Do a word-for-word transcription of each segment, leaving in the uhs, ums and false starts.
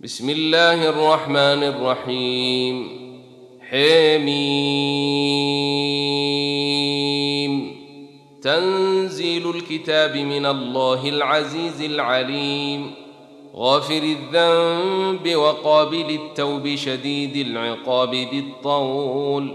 بسم الله الرحمن الرحيم. حميم. تنزيل الكتاب من الله العزيز العليم، غافر الذنب وقابل التوب شديد العقاب بالطول،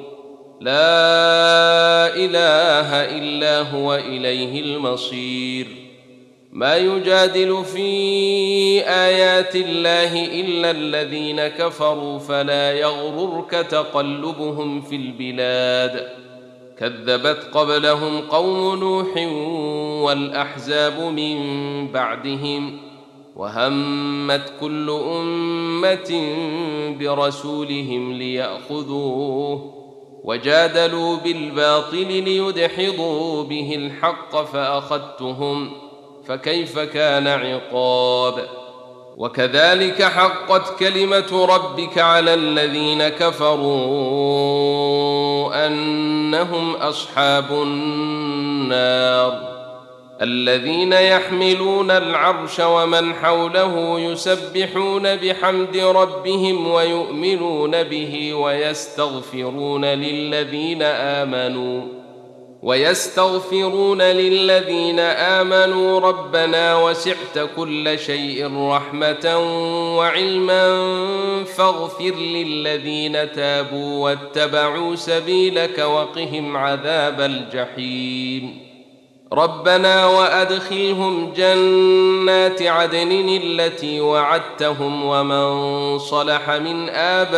لا إله إلا هو إليه المصير. ما يجادل في آيات الله إلا الذين كفروا فلا يغررك تقلبهم في البلاد. كذبت قبلهم قوم نوح والأحزاب من بعدهم، وهمت كل أمة برسولهم ليأخذوه، وجادلوا بالباطل ليدحضوا به الحق فأخذتهم، فكيف كان عقاب. وكذلك حقت كلمة ربك على الذين كفروا أنهم أصحاب النار. الذين يحملون العرش ومن حوله يسبحون بحمد ربهم ويؤمنون به ويستغفرون للذين آمنوا ويستغفرون للذين آمنوا ربنا وسعت كل شيء رحمة وعلما فاغفر للذين تابوا واتبعوا سبيلك وقهم عذاب الجحيم. ربنا وأدخلهم جنات عدن التي وعدتهم ومن صلح من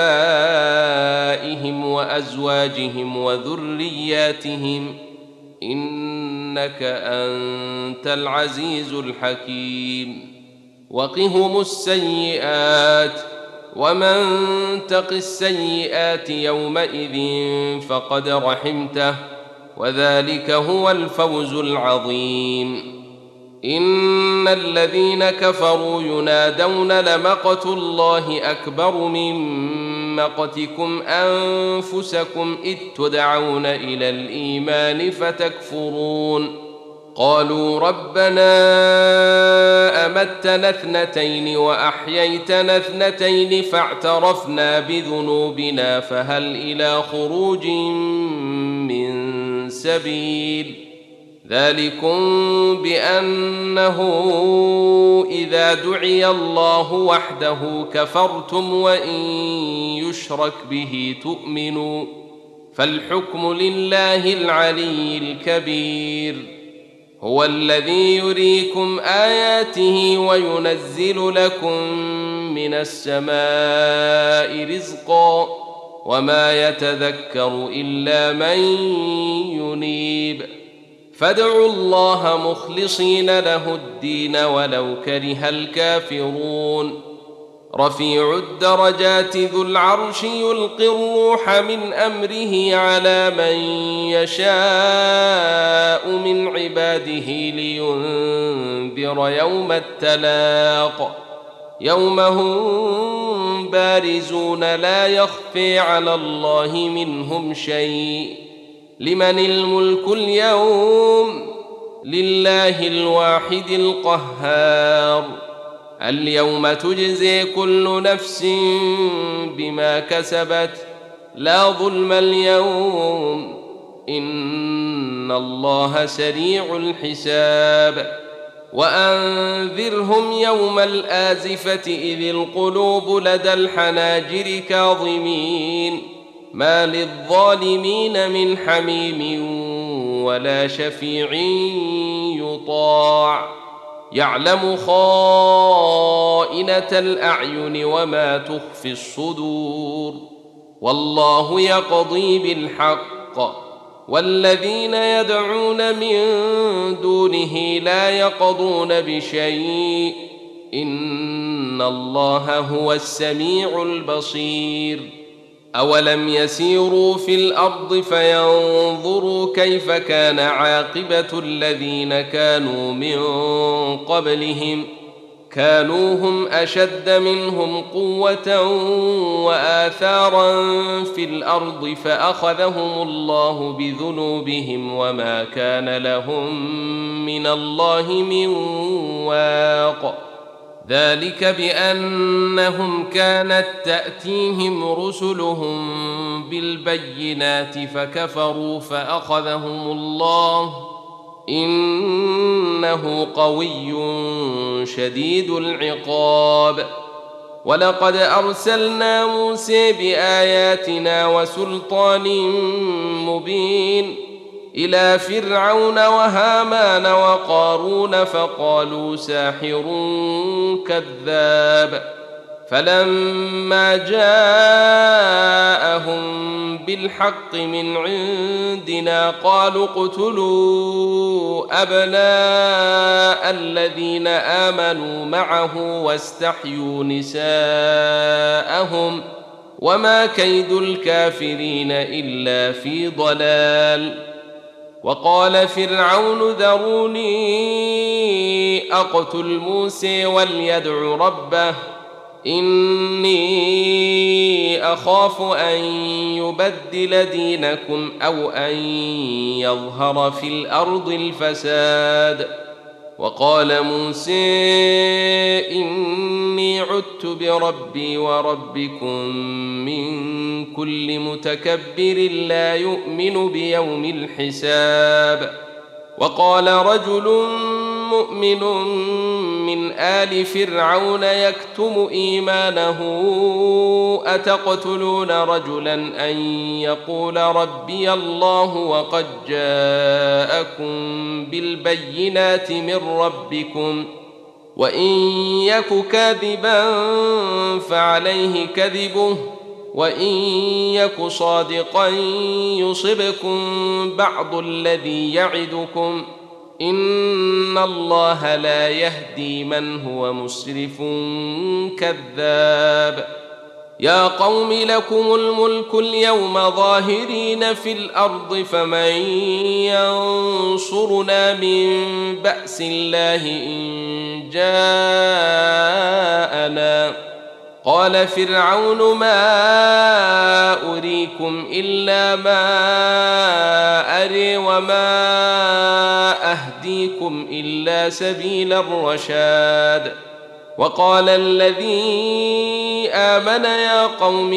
آبائهم وأزواجهم وذرياتهم إنك أنت العزيز الحكيم. وقهم السيئات، ومن تق السيئات يومئذ فقد رحمته، وذلك هو الفوز العظيم. إن الذين كفروا ينادون لمقت الله أكبر من مقتكم أنفسكم إذ تدعون إلى الإيمان فتكفرون. قالوا ربنا أمتنا اثنتين وأحييتنا اثنتين فاعترفنا بذنوبنا فهل إلى خروج من سبيل. ذلكم بأنه إذا دعي الله وحده كفرتم وإن يشرك به تؤمنوا، فالحكم لله العلي الكبير. هو الذي يريكم آياته وينزل لكم من السماء رزقا، وما يتذكر إلا من ينيب. فادعوا الله مخلصين له الدين ولو كره الكافرون. رفيع الدرجات ذو العرش يلقي الروح من أمره على من يشاء من عباده لينذر يوم التلاق، يوم هم بارزون لا يخفي على الله منهم شيء. لمن الملك اليوم؟ لله الواحد القهار. اليوم تجزي كل نفس بما كسبت، لا ظلم اليوم إن الله سريع الحساب. وأنذرهم يوم الآزفة إذ القلوب لدى الحناجر كاظمين، ما للظالمين من حميم ولا شفيع يطاع. يعلم خائنة الأعين وما تخفي الصدور، والله يقضي بالحق، والذين يدعون من دونه لا يقضون بشيء إن الله هو السميع البصير. أولم يسيروا في الأرض فينظروا كيف كان عاقبة الذين كانوا من قبلهم؟ كانوا هم أشد منهم قوة وآثارا في الأرض فأخذهم الله بذنوبهم وما كان لهم من الله من واق. ذلك بأنهم كانت تأتيهم رسلهم بالبينات فكفروا فأخذهم الله إنه قوي شديد العقاب. ولقد أرسلنا موسى بآياتنا وسلطان مبين إلى فرعون وهامان وقارون فقالوا ساحر كذاب. فلما جاءهم بالحق من عندنا قالوا اقتلوا أبناء الذين آمنوا معه واستحيوا نساءهم وما كيد الكافرين إلا في ضلال. وقال فرعون ذروني أقتل موسى وليدع ربه إني أخاف أن يبدل دينكم أو أن يظهر في الأرض الفساد. وقال موسى إني عدت بربي وربكم من كل متكبر لا يؤمن بيوم الحساب. وقال رجل مؤمن من آل فرعون يكتم إيمانه أتقتلون رجلا أن يقول ربي الله وقد جاءكم بالبينات من ربكم وإن يك كاذبا فعليه كذبه وإن يك صادقا يصبكم بعض الذي يعدكم إن الله لا يهدي من هو مسرف كذاب. يا قوم لكم الملك اليوم ظاهرين في الأرض فمن ينصرنا من بأس الله إن جاءنا. قال فرعون ما أريكم إلا ما أري وما أهديكم إلا سبيل الرشاد. وقال الذي آمن يا قوم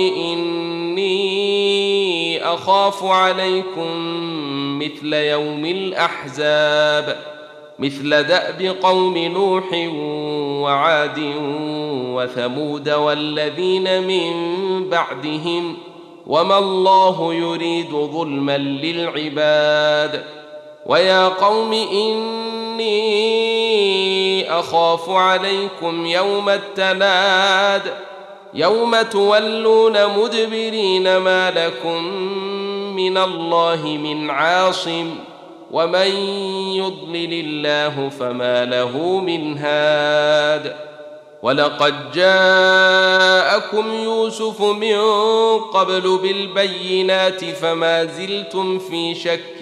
إني أخاف عليكم مثل يوم الأحزاب مثل دأب قوم نوح وعاد وثمود والذين من بعدهم وما الله يريد ظلما للعباد. ويا قوم إني أخاف عليكم يوم التناد يوم تولون مدبرين ما لكم من الله من عاصم ومن يضلل الله فما له من هاد. ولقد جاءكم يوسف من قبل بالبينات فما زلتم في شك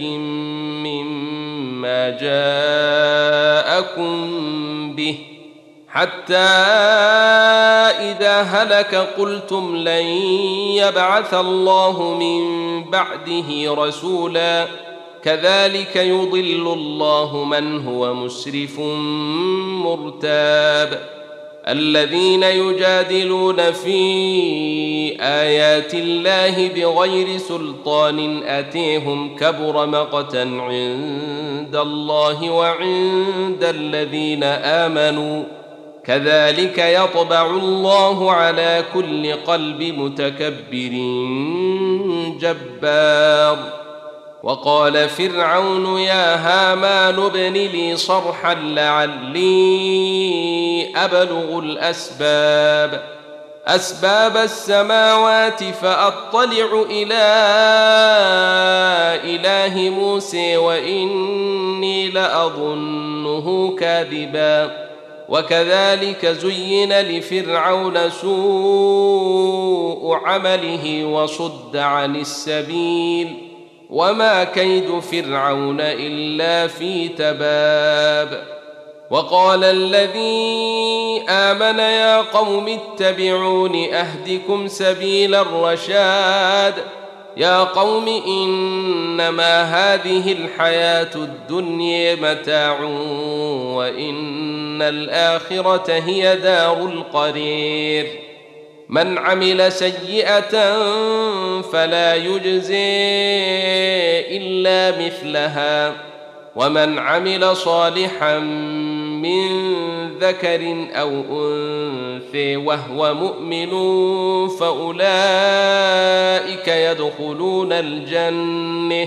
مما جاءكم به حتى إذا هلك قلتم لن يبعث الله من بعده رسولا كذلك يضل الله من هو مسرف مرتاب. الذين يجادلون في آيات الله بغير سلطان أتيهم كبر مقتا عند الله وعند الذين آمنوا كذلك يطبع الله على كل قلب متكبر جبار. وقال فرعون يا هامان ابن لي صرحا لعلي أبلغ الأسباب أسباب السماوات فأطلع إلى إله موسى وإني لأظنه كاذبا. وكذلك زين لفرعون سوء عمله وصد عن السبيل وما كيد فرعون إلا في تباب. وقال الذي آمن يا قوم اتبعون أهدكم سبيل الرشاد يا قوم إنما هذه الحياة الدنيا متاع وإن الآخرة هي دار القرير من عمل سيئة فلا يجزي إلا مثلها ومن عمل صالحا من ذكر أو أنثى وهو مؤمن فأولئك يدخلون الجنة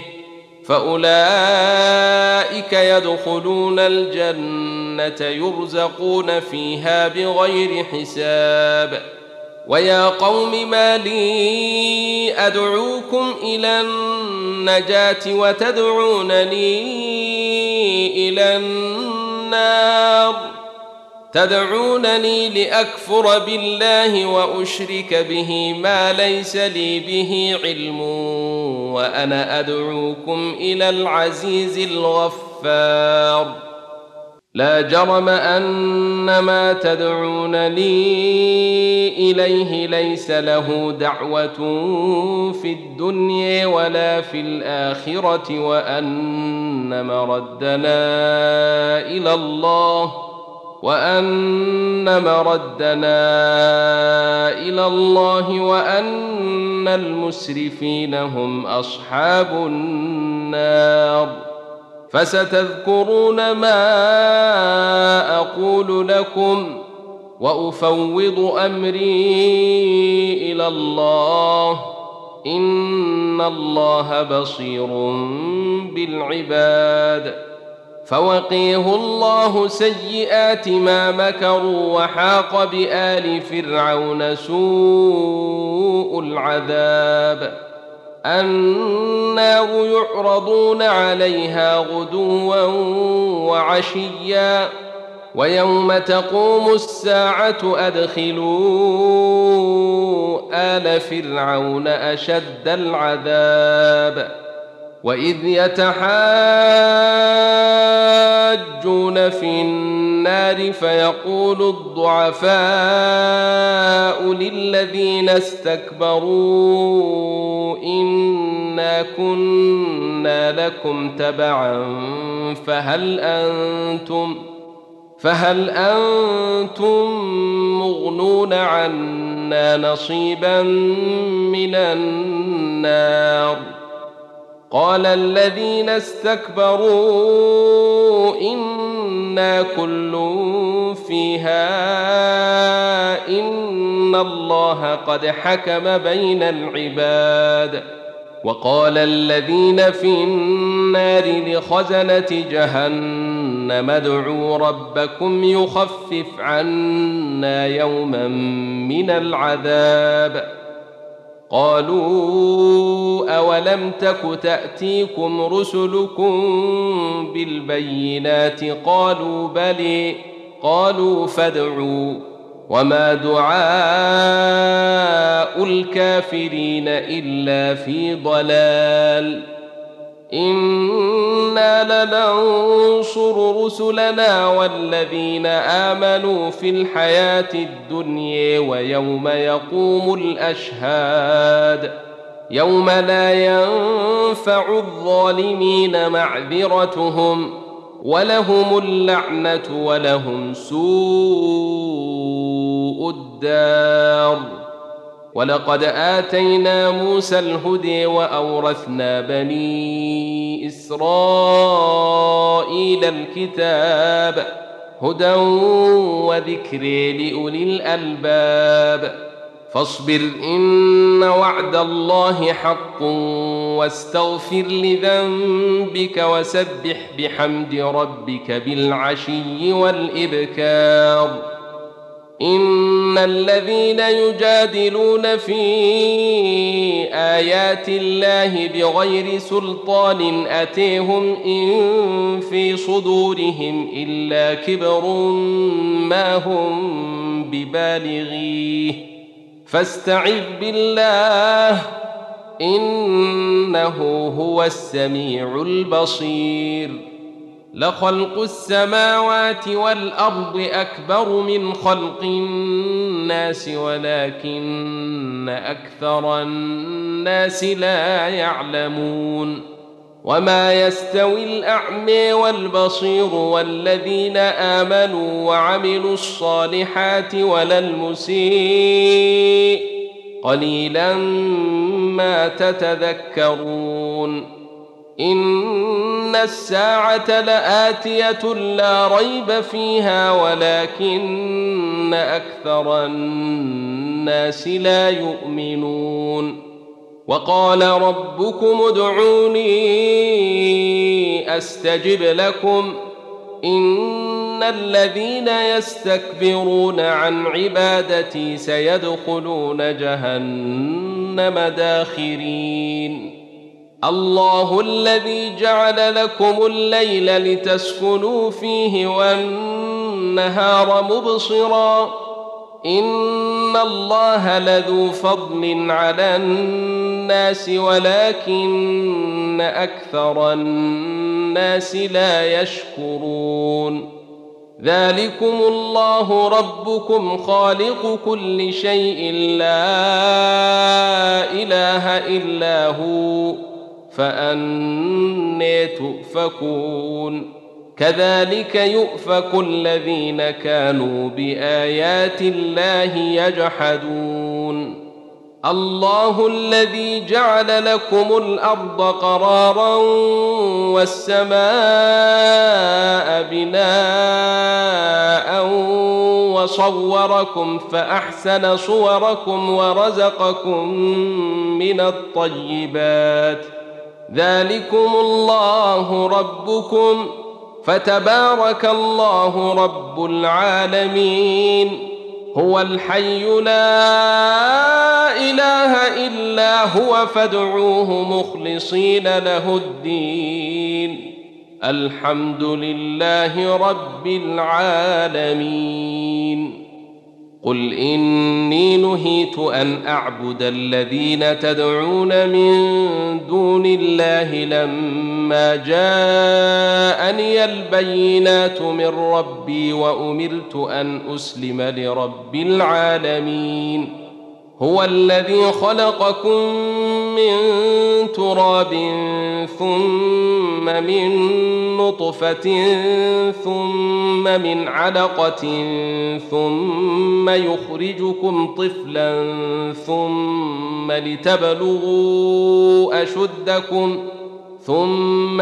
فأولئك يدخلون الجنة يرزقون فيها بغير حساب ويا قوم ما لي أدعوكم إلى النجاة وتدعونني إلى النار تدعونني لأكفر بالله وأشرك به ما ليس لي به علم وأنا أدعوكم إلى العزيز الغفار لا جرم أن ما تدعونني إليه ليس له دعوة في الدنيا ولا في الآخرة وأن مردنا إلى الله وأن مردنا إلى الله وأن المسرفين هم أصحاب النار فستذكرون ما أقول لكم وأفوض أمري إلى الله إن الله بصير بالعباد فوقيه الله سيئات ما مكروا وحاق بآل فرعون سوء العذاب النار يعرضون عليها غدوا وعشيا ويوم تقوم الساعة أدخلوا آل فرعون أشد العذاب وإذ يتحاجون في النار فيقول الضعفاء للذين استكبروا إنا كنا لكم تبعا فهل أنتم فهل أنتم مغنون عنا نصيبا من النار قال الذين استكبروا إنا كل فيها إن الله قد حكم بين العباد وقال الذين في النار لخزنة جهنم ادعوا ربكم يخفف عنا يوما من العذاب قالوا أولم تك تأتيكم رسلكم بالبينات قالوا بلى قالوا فادعوا وما دعاء الكافرين إلا في ضلال إنا لننصر رسلنا والذين آمنوا في الحياة الدنيا ويوم يقوم الأشهاد يوم لا ينفع الظالمين معذرتهم ولهم اللعنة ولهم سوء الدار ولقد آتينا موسى الهدى وأورثنا بني إسرائيل الكتاب هدى وذكر لأولي الألباب فاصبر إن وعد الله حق واستغفر لذنبك وسبح بحمد ربك بالعشي والإبكار إن الذين يجادلون في آيات الله بغير سلطان أتيهم إن في صدورهم إلا كبر ما هم ببالغيه فاستعذ بالله إنه هو السميع البصير لخلق السماوات والأرض أكبر من خلق الناس ولكن أكثر الناس لا يعلمون وما يستوي الأعمى والبصير والذين آمنوا وعملوا الصالحات ولا المسيء قليلا ما تتذكرون إن الساعة لآتية لا ريب فيها ولكن أكثر الناس لا يؤمنون وقال ربكم ادعوني أستجب لكم إن الذين يستكبرون عن عبادتي سيدخلون جهنم داخرين الله الذي جعل لكم الليل لتسكنوا فيه والنهار مبصرا إن الله لذو فضل على الناس ولكن أكثر الناس لا يشكرون ذلكم الله ربكم خالق كل شيء لا إله إلا هو فأنى تؤفكون كذلك يؤفك الذين كانوا بآيات الله يجحدون الله الذي جعل لكم الأرض قرارا والسماء بناء وصوركم فأحسن صوركم ورزقكم من الطيبات ذلكم الله ربكم فتبارك الله رب العالمين هو الحي لا إله إلا هو فادعوه مخلصين له الدين الحمد لله رب العالمين قل إني نهيت أن أعبد الذين تدعون من دون الله لما جاءني البينات من ربي وأمرت أن أسلم لرب العالمين هو الذي خلقكم من تراب ثم من نطفة ثم من علقة ثم يخرجكم طفلا ثم لتبلغوا أشدكم ثم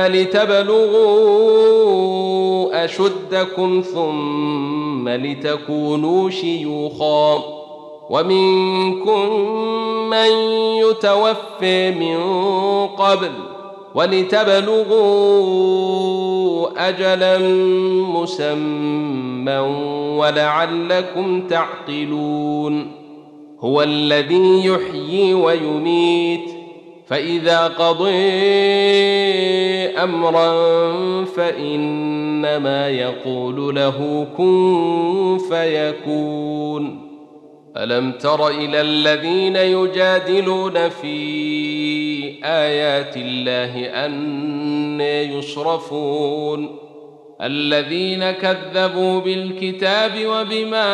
لتبلغوا أشدكم ثم لتكونوا شيوخا ومنكم من يتوفى من قبل ولتبلغوا أجلا مسمى ولعلكم تعقلون هو الذي يحيي ويميت فإذا قضى أمرا فإنما يقول له كن فيكون ألم تر إلى الذين يجادلون في آيات الله أن يصرفون الذين كذبوا بالكتاب وبما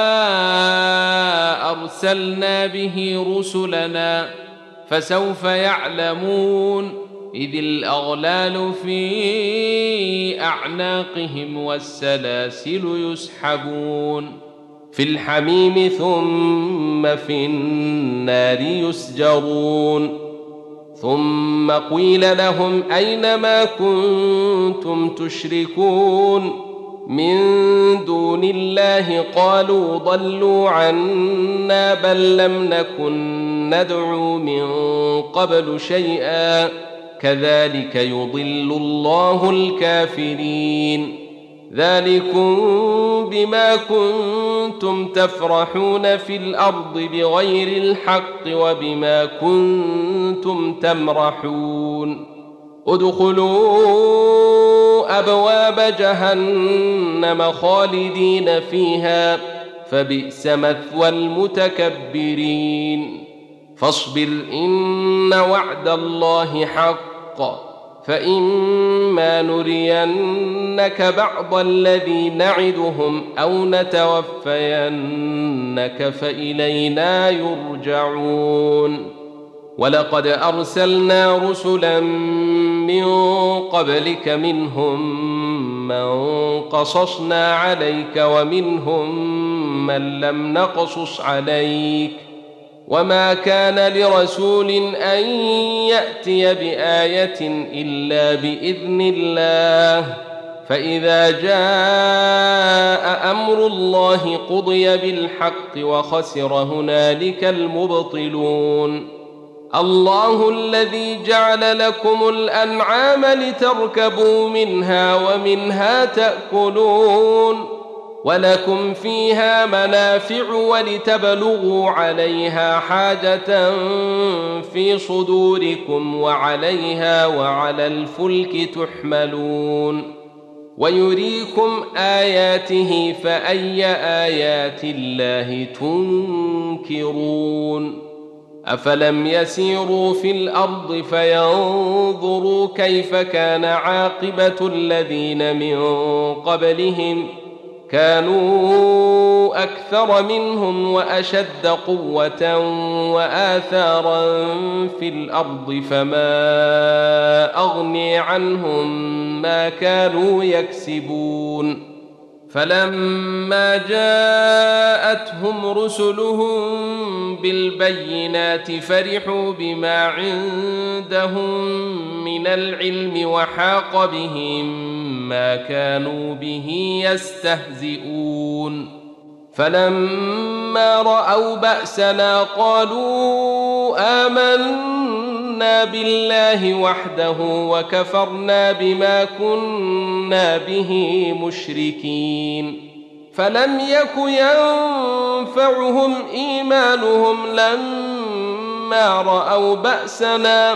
أرسلنا به رسلنا فسوف يعلمون إذ الأغلال في أعناقهم والسلاسل يسحبون في الحميم ثم في النار يسجرون ثم قيل لهم أين ما كنتم تشركون من دون الله قالوا ضلوا عنا بل لم نكن ندعو من قبل شيئا كذلك يضل الله الكافرين ذلكم بما كنتم تفرحون في الأرض بغير الحق وبما كنتم تمرحون ادخلوا أبواب جهنم خالدين فيها فبئس مثوى المتكبرين فاصبر إن وعد الله حق فإما نرينك بعض الذي نعدهم أو نتوفينك فإلينا يرجعون. ولقد أرسلنا رسلا من قبلك منهم من قصصنا عليك ومنهم من لم نقصص عليك، وما كان لرسول أن يأتي بآية إلا بإذن الله، فإذا جاء أمر الله قضي بالحق وخسر هنالك المبطلون. الله الذي جعل لكم الأنعام لتركبوا منها ومنها تأكلون، ولكم فيها منافع ولتبلغوا عليها حاجة في صدوركم وعليها وعلى الفلك تحملون، ويريكم آياته فأي آيات الله تنكرون. أفلم يسيروا في الأرض فينظروا كيف كان عاقبة الذين من قبلهم، كانوا أكثر منهم وأشد قوة وآثارا في الأرض، فما أغني عنهم ما كانوا يكسبون. فلما جاءتهم رسلهم بالبينات فرحوا بما عندهم من العلم وحاق بهم ما كانوا به يستهزئون. فلما رأوا بأسنا قالوا آمنا بالله وحده وكفرنا بما كنا به مشركين. فلم يك ينفعهم إيمانهم لما رأوا بأسنا،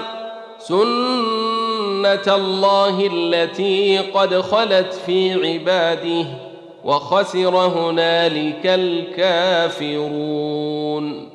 سنة الله التي قد خلت في عباده، وخسر هنالك الكافرون.